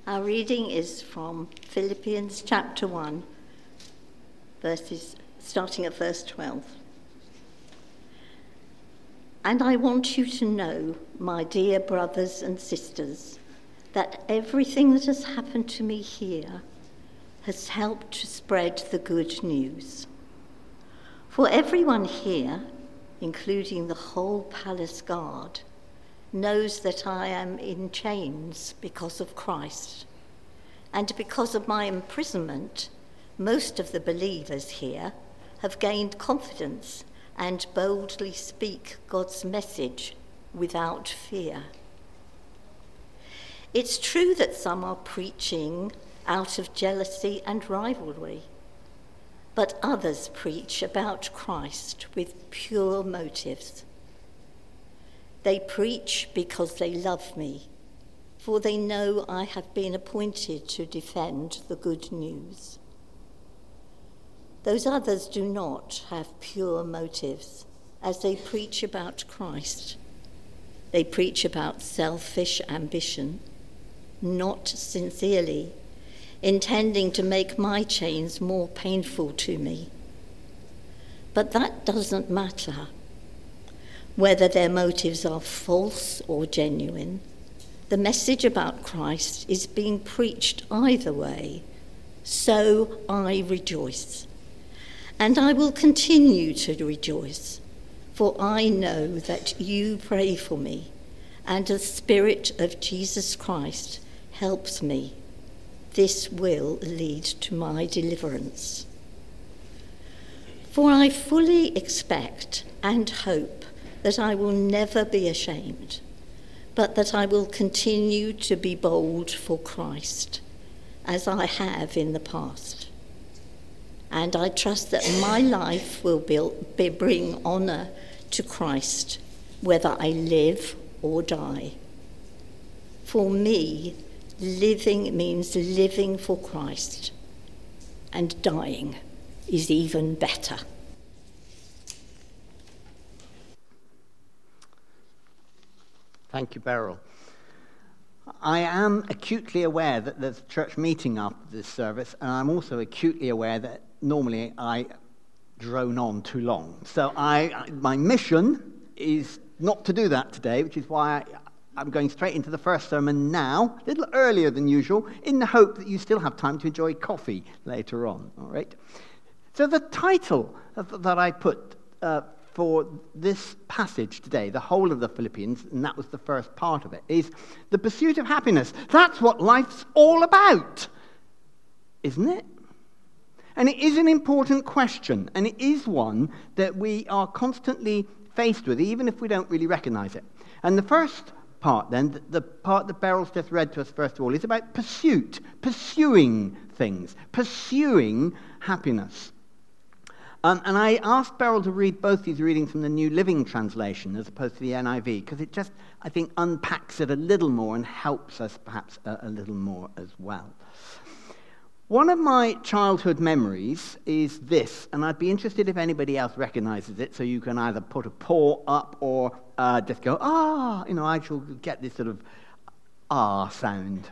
Our reading is from Philippians chapter 1, starting at verse 12. And I want you to know, my dear brothers and sisters, that everything that has happened to me here has helped to spread the good news. For everyone here, including the whole palace guard, knows that I am in chains because of Christ. And because of my imprisonment, most of the believers here have gained confidence and boldly speak God's message without fear. It's true that some are preaching out of jealousy and rivalry, but others preach about Christ with pure motives. They preach because they love me, for they know I have been appointed to defend the good news. Those others do not have pure motives as they preach about Christ. They preach about selfish ambition, not sincerely, intending to make my chains more painful to me. But that doesn't matter. Whether their motives are false or genuine, the message about Christ is being preached either way. So I rejoice. And I will continue to rejoice, for I know that you pray for me, and the Spirit of Jesus Christ helps me. This will lead to my deliverance. For I fully expect and hope that I will never be ashamed, but that I will continue to be bold for Christ, as I have in the past. And I trust that my life will bring honour to Christ, whether I live or die. For me, living means living for Christ, and dying is even better. Thank you, Beryl. I am acutely aware that there's a church meeting after this service, and I'm also acutely aware that normally I drone on too long. So my mission is not to do that today, which is why I'm going straight into the first sermon now, a little earlier than usual, in the hope that you still have time to enjoy coffee later on, all right? So the title that I put for this passage today, the whole of the Philippians, and that was the first part of it, is the pursuit of happiness. That's what life's all about, isn't it? And it is an important question, and it is one that we are constantly faced with, even if we don't really recognize it. And the first part then, the part that Beryl's just read to us first of all, is about pursuit, pursuing things, pursuing happiness. And I asked Beryl to read both these readings from the New Living Translation as opposed to the NIV, because it just, I think, unpacks it a little more and helps us perhaps a little more as well. One of my childhood memories is this, and I'd be interested if anybody else recognizes it, so you can either put a paw up or just go, I shall get this sort of sound.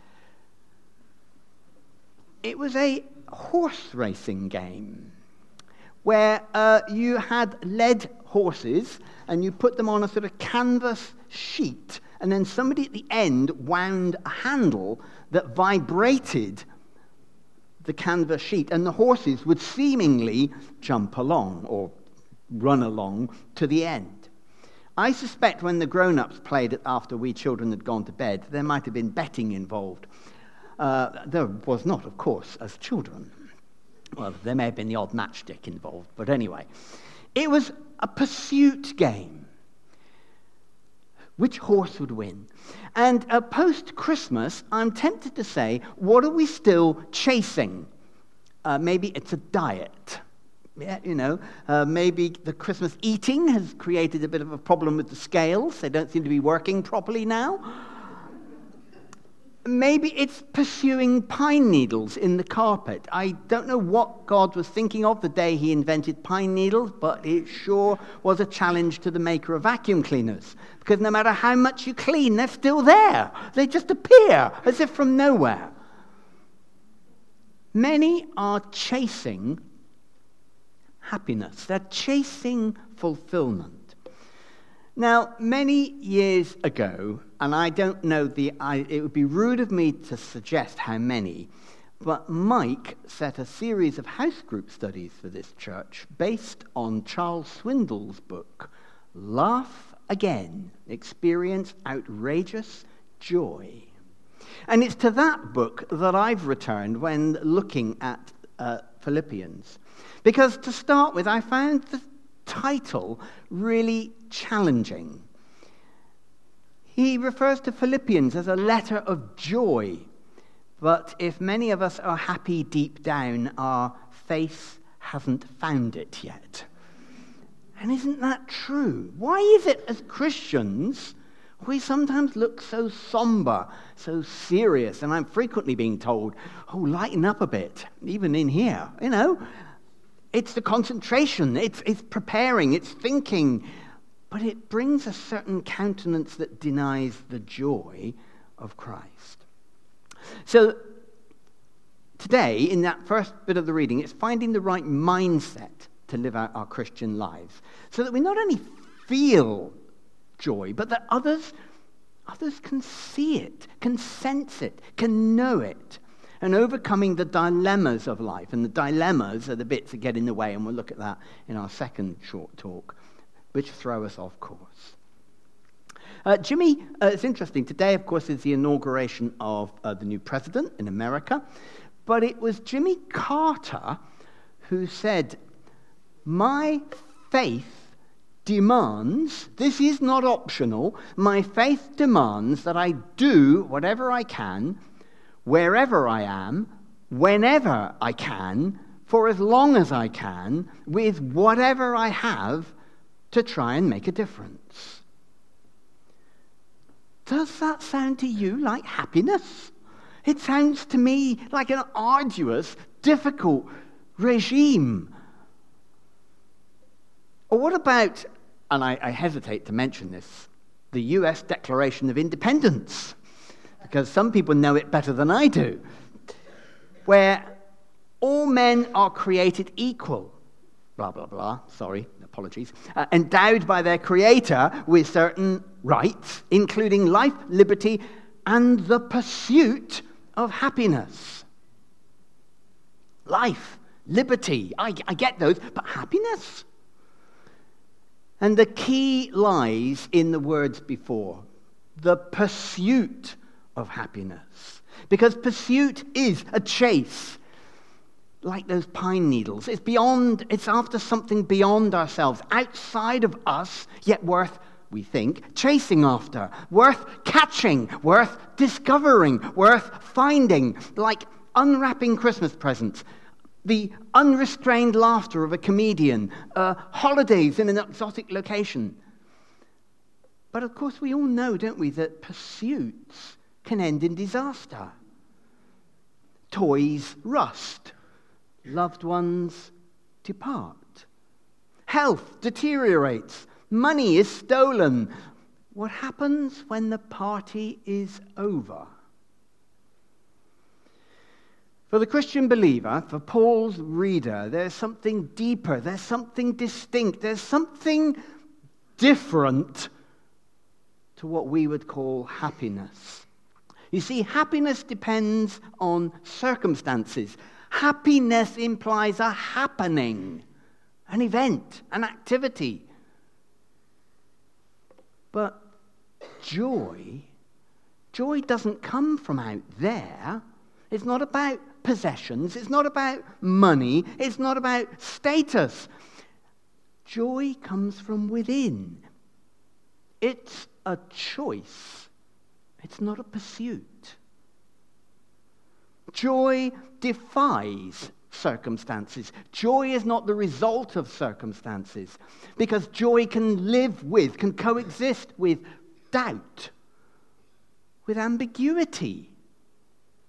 It was a horse racing game, where you had led horses and you put them on a sort of canvas sheet, and then somebody at the end wound a handle that vibrated the canvas sheet, and the horses would seemingly jump along or run along to the end. I suspect when the grown-ups played it after we children had gone to bed, there might have been betting involved. There was not, of course, as children. Well, there may have been the odd matchstick involved, but anyway. It was a pursuit game. Which horse would win? And post-Christmas, I'm tempted to say, what are we still chasing? Maybe it's a diet. Yeah, maybe the Christmas eating has created a bit of a problem with the scales. They don't seem to be working properly now. Maybe it's pursuing pine needles in the carpet. I don't know what God was thinking of the day he invented pine needles, but it sure was a challenge to the maker of vacuum cleaners. Because no matter how much you clean, they're still there. They just appear as if from nowhere. Many are chasing happiness. They're chasing fulfillment. Now, many years ago, and I don't know it would be rude of me to suggest how many, but Mike set a series of house group studies for this church based on Charles Swindoll's book, Laugh Again, Experience Outrageous Joy. And it's to that book that I've returned when looking at Philippians. Because to start with, I found the title really challenging. He refers to Philippians as a letter of joy, but if many of us are happy deep down, our faith hasn't found it yet. And isn't that true? Why is it as Christians we sometimes look so somber, so serious? And I'm frequently being told, oh, lighten up a bit, even in here, It's the concentration, it's preparing, it's thinking, but it brings a certain countenance that denies the joy of Christ. So today, in that first bit of the reading, it's finding the right mindset to live out our Christian lives, so that we not only feel joy, but that others can see it, can sense it, can know it. And overcoming the dilemmas of life. And the dilemmas are the bits that get in the way, and we'll look at that in our second short talk, which throw us off course. Jimmy, it's interesting. Today, of course, is the inauguration of the new president in America. But it was Jimmy Carter who said, my faith demands, this is not optional, my faith demands that I do whatever I can, wherever I am, whenever I can, for as long as I can, with whatever I have, to try and make a difference. Does that sound to you like happiness? It sounds to me like an arduous, difficult regime. Or what about, and I hesitate to mention this, the US Declaration of Independence? Because some people know it better than I do, where all men are created equal, blah, blah, blah, sorry, apologies, endowed by their Creator with certain rights, including life, liberty, and the pursuit of happiness. Life, liberty, I get those, but happiness? And the key lies in the words before, the pursuit of happiness. Because pursuit is a chase, like those pine needles. It's after something beyond ourselves, outside of us, yet worth, we think, chasing after, worth catching, worth discovering, worth finding, like unwrapping Christmas presents, the unrestrained laughter of a comedian, holidays in an exotic location. But of course we all know, don't we, that pursuits can end in disaster. Toys rust. Loved ones depart. Health deteriorates. Money is stolen. What happens when the party is over? For the Christian believer, for Paul's reader, there's something deeper, there's something distinct, there's something different to what we would call happiness. You see, happiness depends on circumstances. Happiness implies a happening, an event, an activity. But joy doesn't come from out there. It's not about possessions. It's not about money. It's not about status. Joy comes from within. It's a choice. It's not a pursuit. Joy defies circumstances. Joy is not the result of circumstances, because joy can coexist with doubt, with ambiguity,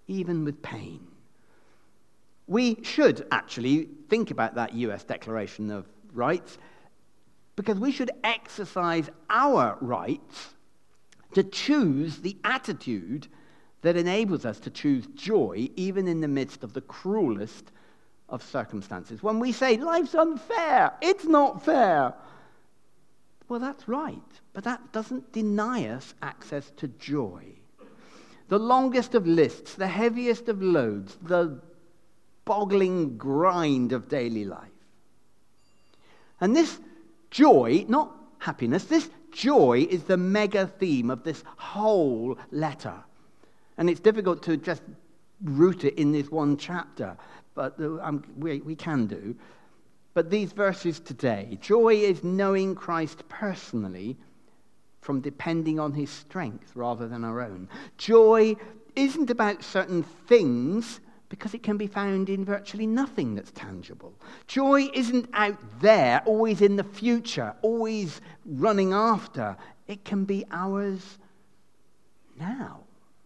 even with pain. We should actually think about that US Declaration of Rights, because we should exercise our rights to choose the attitude that enables us to choose joy even in the midst of the cruelest of circumstances. When we say, life's unfair, it's not fair. Well, that's right, but that doesn't deny us access to joy. The longest of lists, the heaviest of loads, the boggling grind of daily life. And this joy, not happiness, this joy is the mega theme of this whole letter. And it's difficult to just root it in this one chapter, but we can do. But these verses today, joy is knowing Christ personally from depending on his strength rather than our own. Joy isn't about certain things, because it can be found in virtually nothing that's tangible. Joy isn't out there, always in the future, always running after. It can be ours now.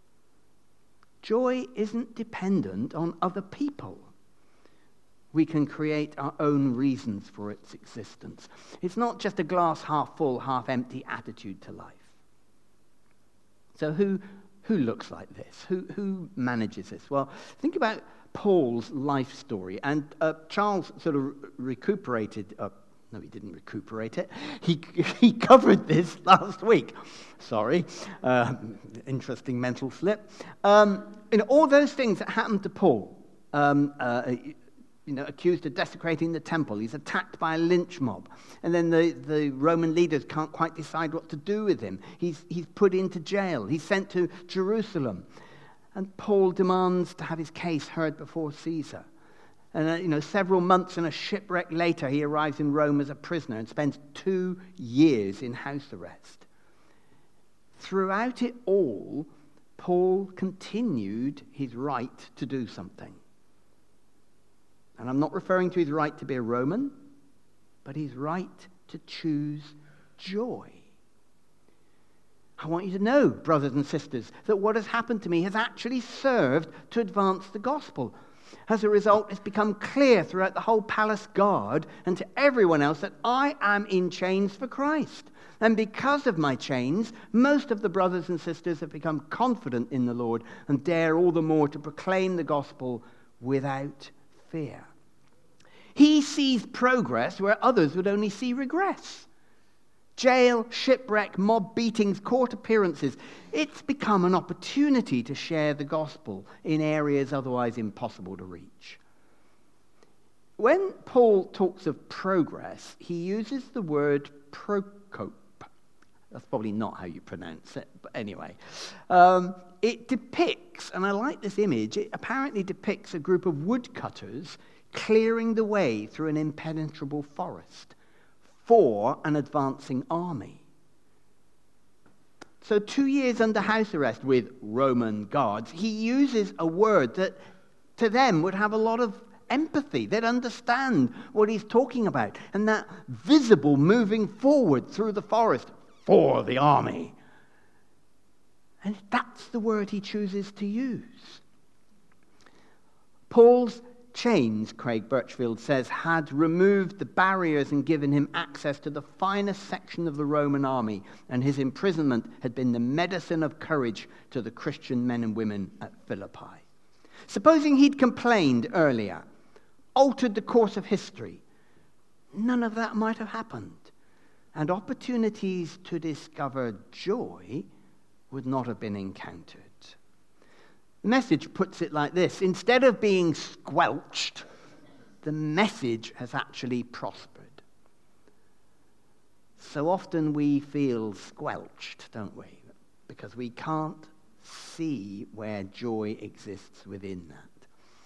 Joy isn't dependent on other people. We can create our own reasons for its existence. It's not just a glass half full, half empty attitude to life. So who looks like this? Who manages this? Well, think about Paul's life story. And Charles sort of recuperated. No, he didn't recuperate it. He covered this last week. Sorry. Interesting mental slip. All those things that happened to Paul. Accused of desecrating the temple. He's attacked by a lynch mob. And then the Roman leaders can't quite decide what to do with him. He's put into jail. He's sent to Jerusalem. And Paul demands to have his case heard before Caesar. And, several months and a shipwreck later, he arrives in Rome as a prisoner and spends 2 years in house arrest. Throughout it all, Paul continued his right to do something. And I'm not referring to his right to be a Roman, but his right to choose joy. I want you to know, brothers and sisters, that what has happened to me has actually served to advance the gospel. As a result, it's become clear throughout the whole palace guard and to everyone else that I am in chains for Christ. And because of my chains, most of the brothers and sisters have become confident in the Lord and dare all the more to proclaim the gospel without fear. He sees progress where others would only see regress. Jail, shipwreck, mob beatings, court appearances. It's become an opportunity to share the gospel in areas otherwise impossible to reach. When Paul talks of progress, he uses the word prokope. That's probably not how you pronounce it, but anyway. It depicts, and I like this image, it apparently depicts a group of woodcutters clearing the way through an impenetrable forest for an advancing army. So 2 years under house arrest with Roman guards, he uses a word that to them would have a lot of empathy. They'd understand what he's talking about. And that visible moving forward through the forest for the army. And that's the word he chooses to use. Paul's chains, Craig Birchfield says, had removed the barriers and given him access to the finest section of the Roman army, and his imprisonment had been the medicine of courage to the Christian men and women at Philippi. Supposing he'd complained earlier, altered the course of history, none of that might have happened, and opportunities to discover joy would not have been encountered. The message puts it like this: instead of being squelched, the message has actually prospered. So often we feel squelched, don't we? Because we can't see where joy exists within that.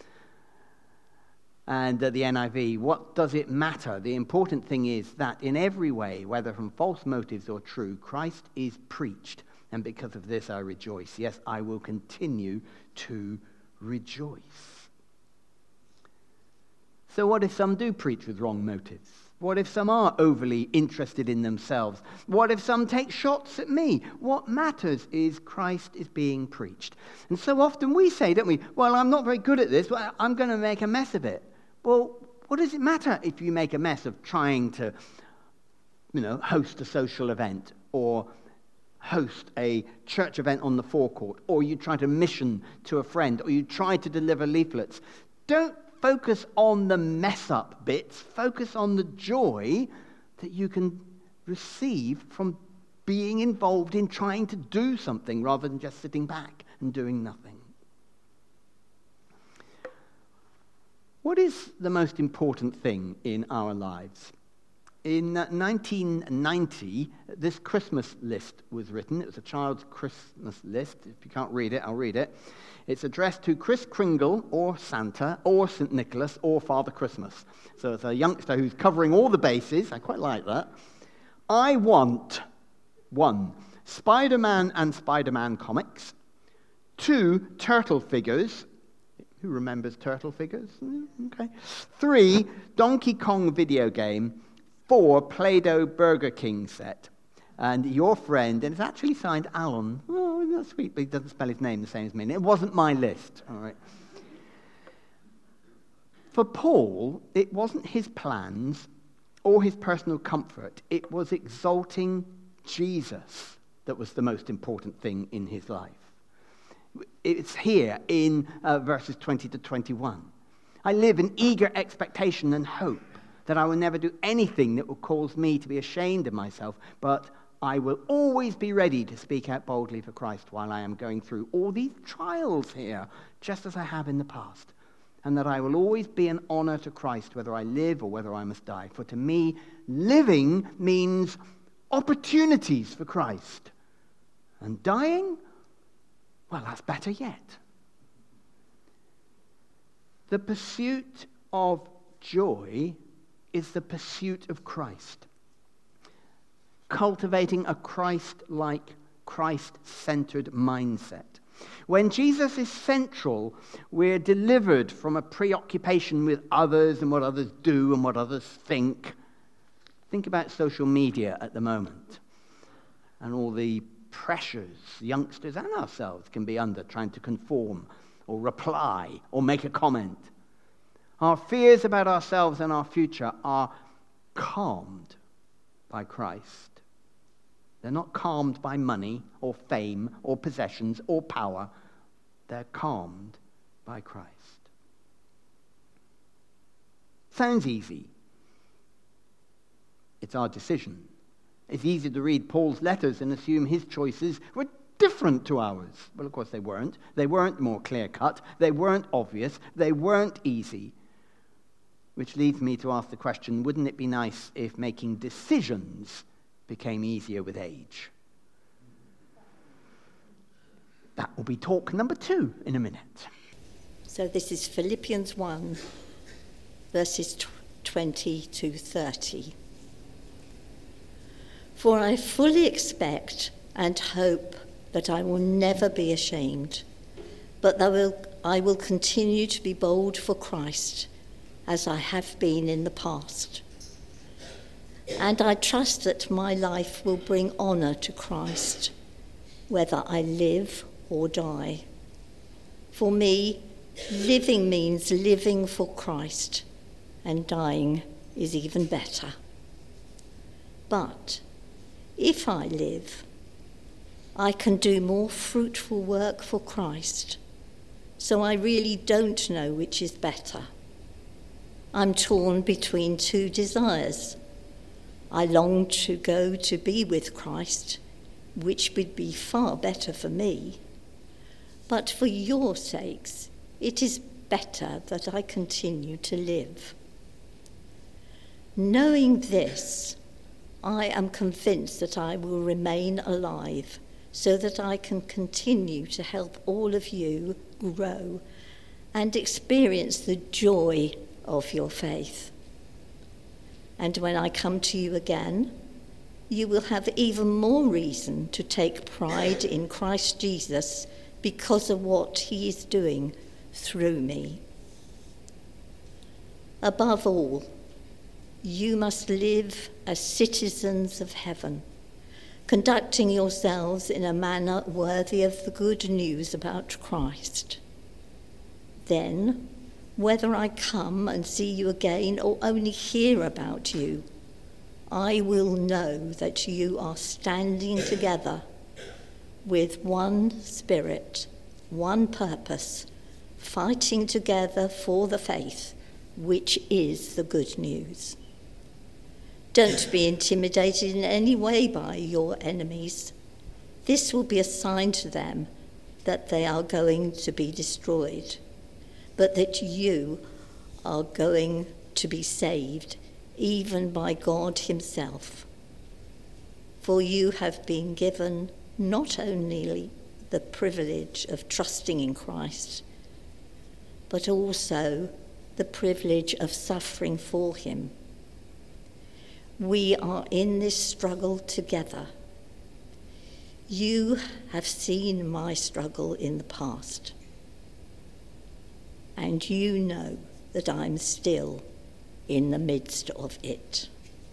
And the NIV, what does it matter? The important thing is that in every way, whether from false motives or true, Christ is preached. And because of this I rejoice. Yes, I will continue to rejoice. So what if some do preach with wrong motives? What if some are overly interested in themselves? What if some take shots at me? What matters is Christ is being preached. And so often we say, don't we, well, I'm not very good at this, but I'm going to make a mess of it. Well, what does it matter if you make a mess of trying to, host a social event or host a church event on the forecourt, or you try to mission to a friend, or you try to deliver leaflets? Don't focus on the mess-up bits. Focus on the joy that you can receive from being involved in trying to do something rather than just sitting back and doing nothing. What is the most important thing in our lives? In 1990, this Christmas list was written. It was a child's Christmas list. If you can't read it, I'll read it. It's addressed to Kris Kringle, or Santa, or St. Nicholas, or Father Christmas. So it's a youngster who's covering all the bases. I quite like that. I want 1, Spider-Man and Spider-Man comics. 2, turtle figures. Who remembers turtle figures? Okay. 3, Donkey Kong video game. 4, Play-Doh Burger King set. And your friend, and it's actually signed Alan. Oh, that's sweet, but he doesn't spell his name the same as me. It wasn't my list, all right. For Paul, it wasn't his plans or his personal comfort. It was exalting Jesus that was the most important thing in his life. It's here in verses 20 to 21. I live in eager expectation and hope that I will never do anything that will cause me to be ashamed of myself, but I will always be ready to speak out boldly for Christ while I am going through all these trials here, just as I have in the past, and that I will always be an honor to Christ, whether I live or whether I must die. For to me, living means opportunities for Christ, and dying, well, that's better yet. The pursuit of joy is the pursuit of Christ. Cultivating a Christ-like, Christ-centered mindset. When Jesus is central, we're delivered from a preoccupation with others and what others do and what others think. Think about social media at the moment and all the pressures youngsters and ourselves can be under trying to conform or reply or make a comment. Our fears about ourselves and our future are calmed by Christ. They're not calmed by money or fame or possessions or power. They're calmed by Christ. Sounds easy. It's our decision. It's easy to read Paul's letters and assume his choices were different to ours. Well, of course they weren't. They weren't more clear-cut. They weren't obvious. They weren't easy. Which leads me to ask the question, wouldn't it be nice if making decisions became easier with age? That will be talk number 2 in a minute. So this is Philippians 1, verses 20 to 30. For I fully expect and hope that I will never be ashamed, but I will continue to be bold for Christ, as I have been in the past. And I trust that my life will bring honour to Christ, whether I live or die. For me, living means living for Christ, and dying is even better. But if I live, I can do more fruitful work for Christ, so I really don't know which is better. I'm torn between 2 desires. I long to go to be with Christ, which would be far better for me. But for your sakes, it is better that I continue to live. Knowing this, I am convinced that I will remain alive, so that I can continue to help all of you grow and experience the joy of your faith. And when I come to you again, you will have even more reason to take pride in Christ Jesus because of what he is doing through me. Above all, You must live as citizens of heaven, conducting yourselves in a manner worthy of the good news about Christ. Then, whether I come and see you again or only hear about you, I will know that you are standing together with one spirit, one purpose, fighting together for the faith, which is the good news. Don't be intimidated in any way by your enemies. This will be a sign to them that they are going to be destroyed, but that you are going to be saved, even by God himself. For you have been given not only the privilege of trusting in Christ, but also the privilege of suffering for him. We are in this struggle together. You have seen my struggle in the past, and you know that I'm still in the midst of it.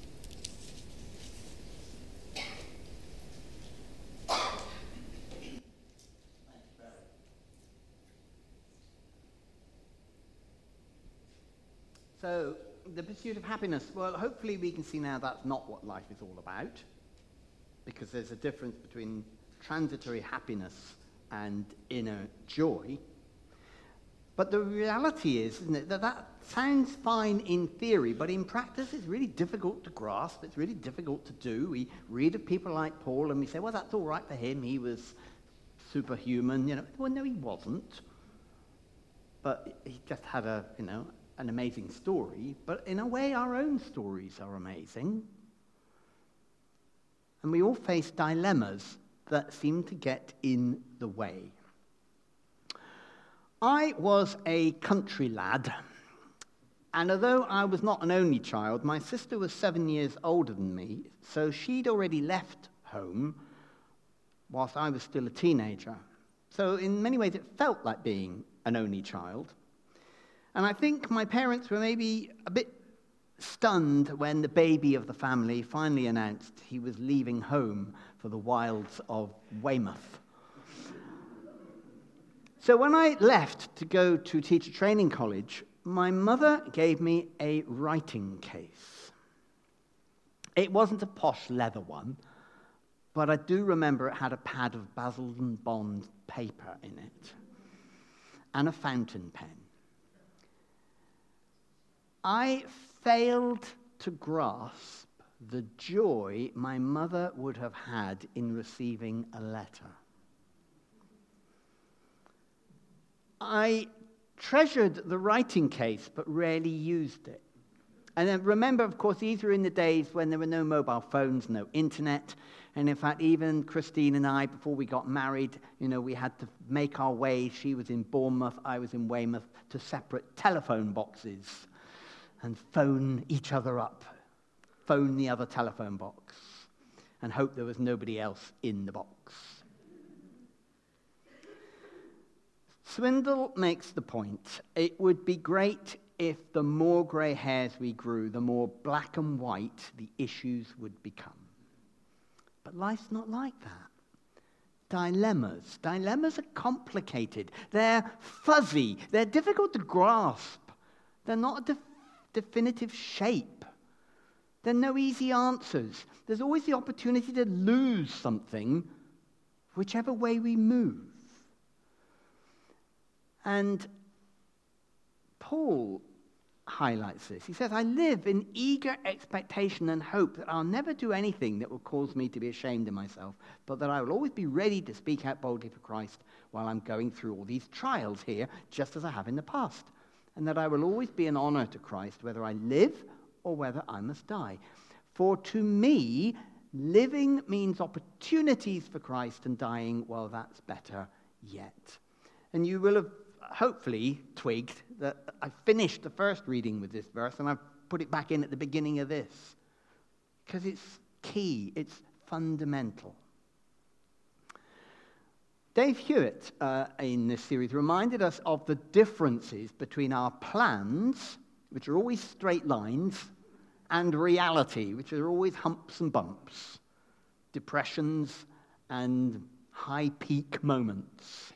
So, the pursuit of happiness, well, hopefully we can see now that's not what life is all about, because there's a difference between transitory happiness and inner joy. But the reality is, isn't it, that sounds fine in theory, but in practice it's really difficult to grasp, it's really difficult to do. We read of people like Paul and we say, well, that's all right for him, he was superhuman, Well, no, he wasn't. But he just had an amazing story, but in a way our own stories are amazing. And we all face dilemmas that seem to get in the way. I was a country lad, and although I was not an only child, my sister was 7 years older than me, so she'd already left home whilst I was still a teenager. So in many ways it felt like being an only child. And I think my parents were maybe a bit stunned when the baby of the family finally announced he was leaving home for the wilds of Weymouth. So when I left to go to teacher training college, my mother gave me a writing case. It wasn't a posh leather one, but I do remember it had a pad of Basildon Bond paper in it and a fountain pen. I failed to grasp the joy my mother would have had in receiving a letter. I treasured the writing case, but rarely used it. And then remember, of course, these were in the days when there were no mobile phones, no internet. And in fact, even Christine and I, before we got married, we had to make our way. She was in Bournemouth, I was in Weymouth, to separate telephone boxes and phone each other up, phone the other telephone box, and hope there was nobody else in the box. Swindle makes the point. It would be great if the more grey hairs we grew, the more black and white the issues would become. But life's not like that. Dilemmas are complicated. They're fuzzy. They're difficult to grasp. They're not a definitive shape. There are no easy answers. There's always the opportunity to lose something, whichever way we move. And Paul highlights this. He says, I live in eager expectation and hope that I'll never do anything that will cause me to be ashamed of myself, but that I will always be ready to speak out boldly for Christ while I'm going through all these trials here, just as I have in the past. And that I will always be an honor to Christ, whether I live or whether I must die. For to me, living means opportunities for Christ, and dying, well, that's better yet. And you will have hopefully twigged that I finished the first reading with this verse, and I've put it back in at the beginning of this, because it's key, it's fundamental. Dave Hewitt, in this series, reminded us of the differences between our plans, which are always straight lines, and reality, which are always humps and bumps, depressions and high peak moments.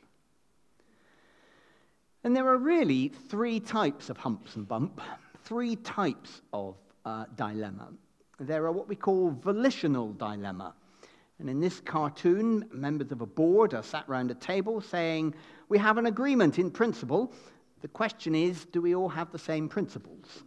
And there are really three types of humps and bump, three types of dilemma. There are what we call volitional dilemma. And in this cartoon, members of a board are sat around a table saying, we have an agreement in principle. The question is, do we all have the same principles?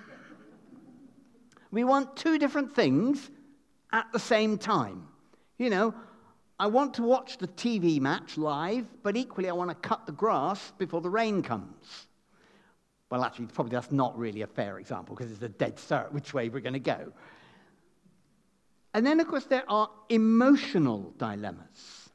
We want two different things at the same time. You know, I want to watch the TV match live, but equally I want to cut the grass before the rain comes. Well, actually, probably that's not really a fair example because it's a dead cert which way we're going to go. And then, of course, there are emotional dilemmas.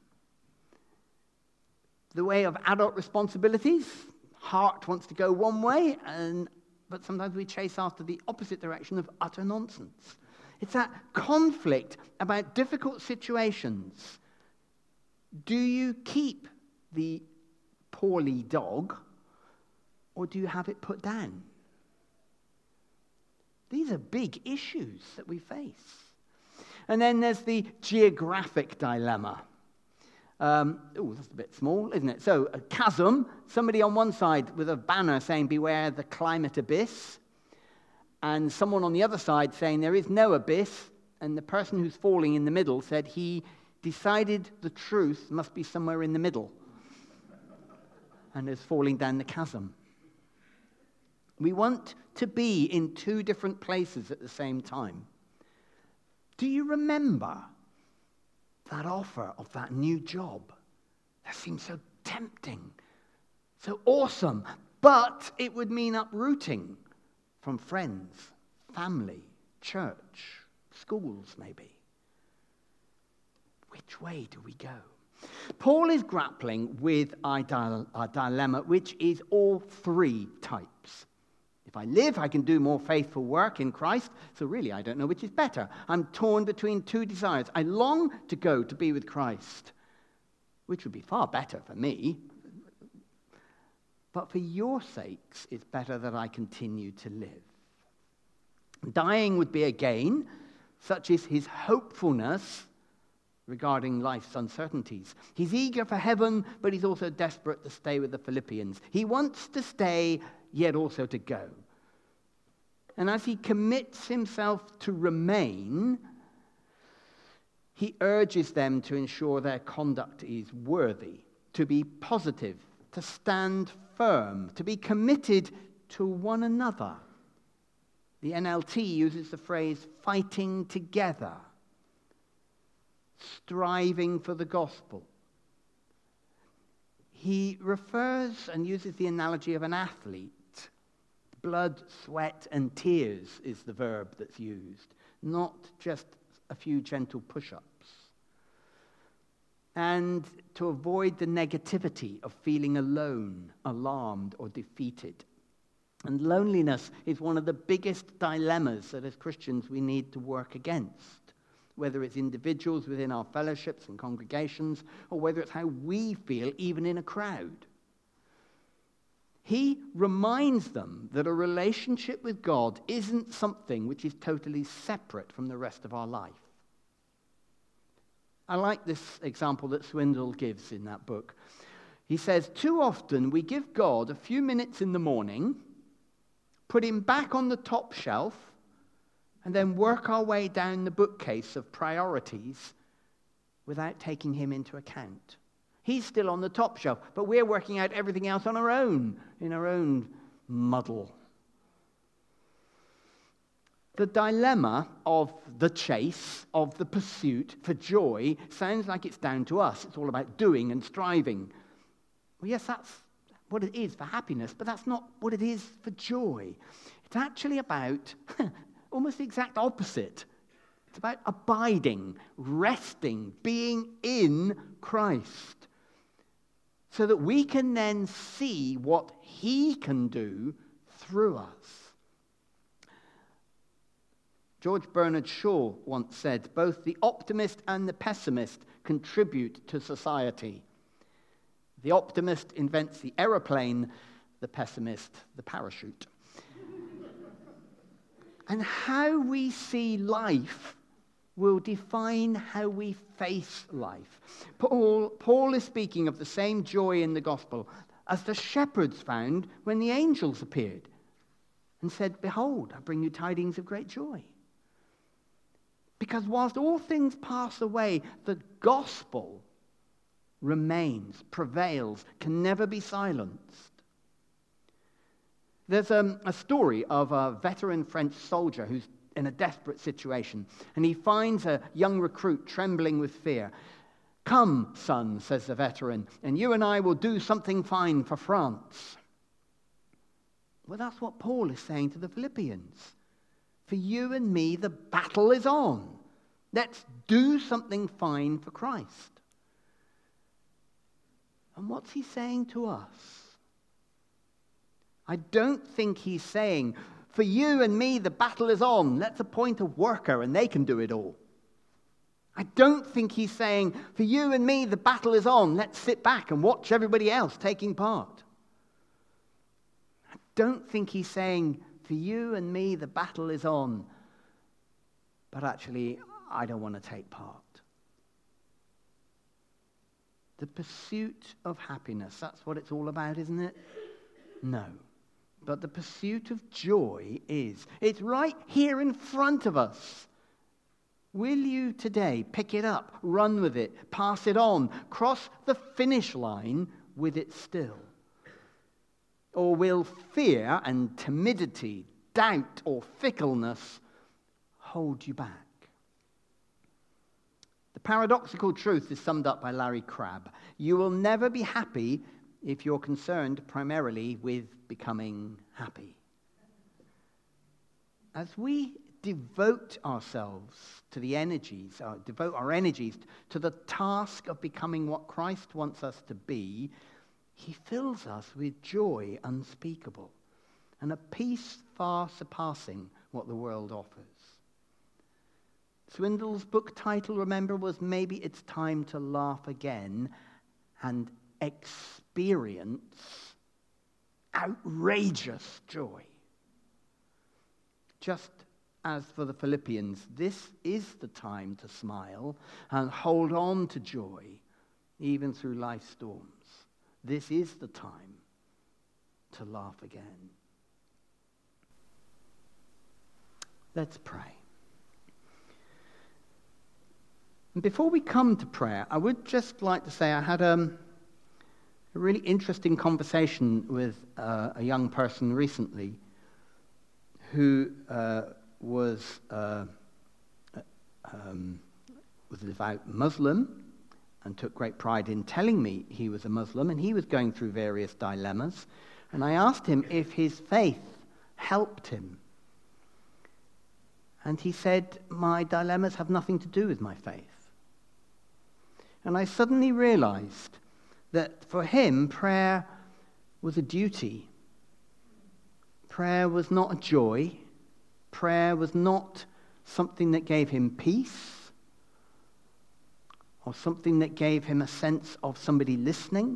The way of adult responsibilities, heart wants to go one way, but sometimes we chase after the opposite direction of utter nonsense. It's that conflict about difficult situations. Do you keep the poorly dog, or do you have it put down? These are big issues that we face. And then there's the geographic dilemma. That's a bit small, isn't it? So, a chasm, somebody on one side with a banner saying, beware the climate abyss, and someone on the other side saying there is no abyss, and the person who's falling in the middle said he decided the truth must be somewhere in the middle, and is falling down the chasm. We want to be in two different places at the same time. Do you remember that offer of that new job? That seemed so tempting, so awesome, but it would mean uprooting from friends, family, church, schools maybe. Which way do we go? Paul is grappling with our dilemma, which is all three types. If I live, I can do more faithful work in Christ, so really I don't know which is better. I'm torn between two desires. I long to go to be with Christ, which would be far better for me. But for your sakes, it's better that I continue to live. Dying would be a gain, such is his hopefulness regarding life's uncertainties. He's eager for heaven, but he's also desperate to stay with the Philippians. He wants to stay, yet also to go. And as he commits himself to remain, he urges them to ensure their conduct is worthy, to be positive, to stand firm, to be committed to one another. The NLT uses the phrase fighting together, striving for the gospel. He refers and uses the analogy of an athlete. Blood, sweat, and tears is the verb that's used, not just a few gentle push-ups. And to avoid the negativity of feeling alone, alarmed, or defeated. And loneliness is one of the biggest dilemmas that as Christians we need to work against, whether it's individuals within our fellowships and congregations, or whether it's how we feel even in a crowd. He reminds them that a relationship with God isn't something which is totally separate from the rest of our life. I like this example that Swindoll gives in that book. He says, too often we give God a few minutes in the morning, put him back on the top shelf, and then work our way down the bookcase of priorities without taking him into account. He's still on the top shelf, but we're working out everything else on our own, in our own muddle. The dilemma of the chase, of the pursuit for joy, sounds like it's down to us. It's all about doing and striving. Well, yes, that's what it is for happiness, but that's not what it is for joy. It's actually about almost the exact opposite. It's about abiding, resting, being in Christ, so that we can then see what he can do through us. George Bernard Shaw once said, both the optimist and the pessimist contribute to society. The optimist invents the aeroplane, the pessimist the parachute. And how we see life will define how we face life. Paul is speaking of the same joy in the gospel as the shepherds found when the angels appeared and said, "Behold, I bring you tidings of great joy." Because whilst all things pass away, the gospel remains, prevails, can never be silenced. There's a story of a veteran French soldier who's in a desperate situation, and he finds a young recruit trembling with fear. "Come, son," says the veteran, "and you and I will do something fine for France." Well, that's what Paul is saying to the Philippians. For you and me, the battle is on. Let's do something fine for Christ. And what's he saying to us? I don't think he's saying, for you and me, the battle is on. Let's appoint a worker and they can do it all. I don't think he's saying, for you and me, the battle is on. Let's sit back and watch everybody else taking part. I don't think he's saying, for you and me, the battle is on. But actually, I don't want to take part. The pursuit of happiness, that's what it's all about, isn't it? No. But the pursuit of joy is. It's right here in front of us. Will you today pick it up, run with it, pass it on, cross the finish line with it still? Or will fear and timidity, doubt or fickleness hold you back? The paradoxical truth is summed up by Larry Crabb. You will never be happy if you're concerned primarily with becoming happy. As we devote ourselves to the energies, devote our energies to the task of becoming what Christ wants us to be, he fills us with joy unspeakable and a peace far surpassing what the world offers. Swindel's book title, remember, was Maybe It's Time to Laugh Again and Experience Outrageous Joy. Just as for the Philippians, this is the time to smile and hold on to joy, even through life's storms. This is the time to laugh again. Let's pray. And before we come to prayer, I would just like to say I had a really interesting conversation with a young person recently who was a devout Muslim and took great pride in telling me he was a Muslim, and he was going through various dilemmas. And I asked him if his faith helped him. And he said, my dilemmas have nothing to do with my faith. And I suddenly realized that for him, prayer was a duty. Prayer was not a joy. Prayer was not something that gave him peace or something that gave him a sense of somebody listening.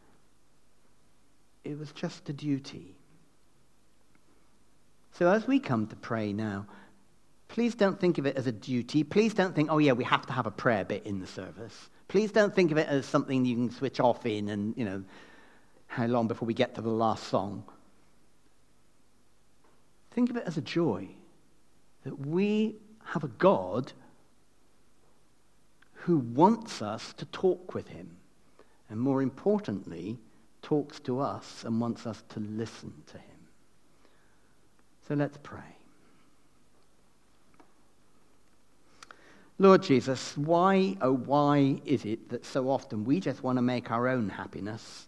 It was just a duty. So as we come to pray now, please don't think of it as a duty. Please don't think, oh yeah, we have to have a prayer bit in the service. Please don't think of it as something you can switch off in and, how long before we get to the last song. Think of it as a joy that we have a God who wants us to talk with him, and more importantly, talks to us and wants us to listen to him. So let's pray. Lord Jesus, why, oh why is it that so often we just want to make our own happiness?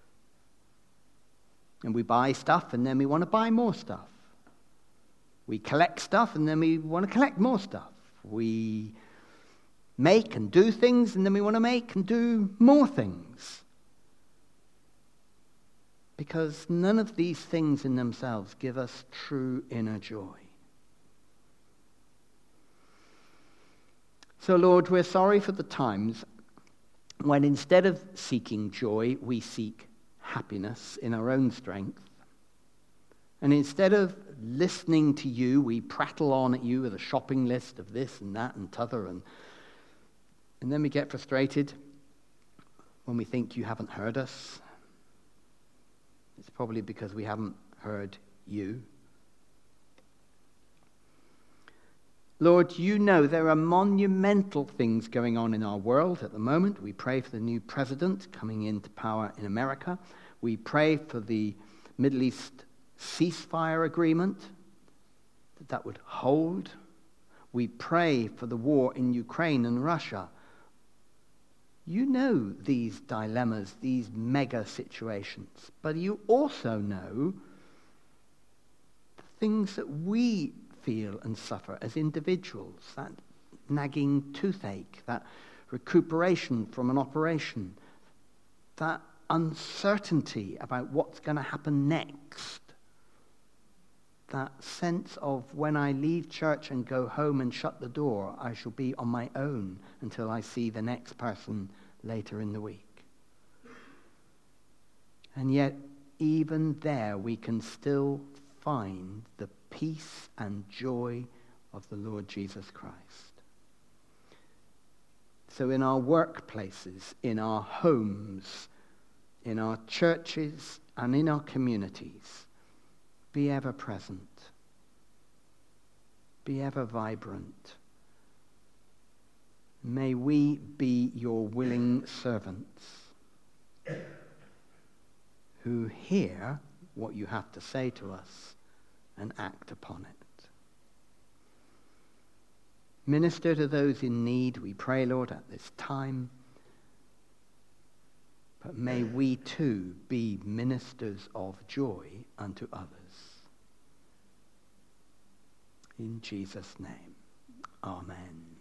And we buy stuff and then we want to buy more stuff. We collect stuff and then we want to collect more stuff. We make and do things and then we want to make and do more things. Because none of these things in themselves give us true inner joy. So, Lord, we're sorry for the times when instead of seeking joy, we seek happiness in our own strength. And instead of listening to you, we prattle on at you with a shopping list of this and that and t'other, and then we get frustrated when we think you haven't heard us. It's probably because we haven't heard you. Lord, you know there are monumental things going on in our world at the moment. We pray for the new president coming into power in America. We pray for the Middle East ceasefire agreement, that would hold. We pray for the war in Ukraine and Russia. You know these dilemmas, these mega situations, but you also know the things that we feel and suffer as individuals, that nagging toothache, that recuperation from an operation, that uncertainty about what's going to happen next, that sense of when I leave church and go home and shut the door, I shall be on my own until I see the next person later in the week. And yet, even there, we can still find the peace and joy of the Lord Jesus Christ. So in our workplaces, in our homes, in our churches, and in our communities, be ever present. Be ever vibrant. May we be your willing servants who hear what you have to say to us and act upon it. Minister to those in need, we pray, Lord, at this time. But may we too be ministers of joy unto others. In Jesus' name, amen.